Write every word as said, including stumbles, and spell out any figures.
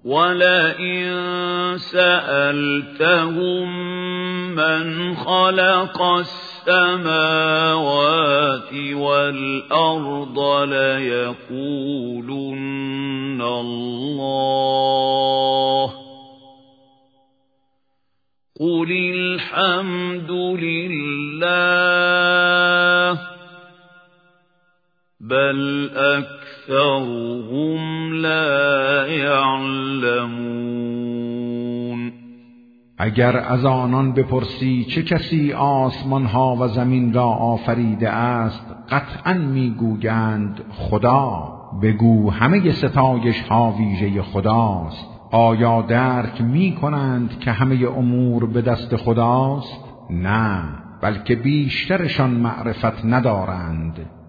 وَلَئِن سَأَلْتَهُم مَّنْ خَلَقَ السَّمَاوَاتِ وَالْأَرْضَ لَيَقُولُنَّ اللَّهُ قُلِ الْحَمْدُ لِلَّهِ بَلْ أَكْثَرُهُمْ لَا يَعْلَمُونَ. اگر از آنان بپرسی چه کسی آسمانها و زمین را آفریده است، قطعاً میگویند خدا. بگو همه ستایش ها ویژه خداست. آیا درک می کنند که همه امور به دست خداست؟ نه، بلکه بیشترشان معرفت ندارند.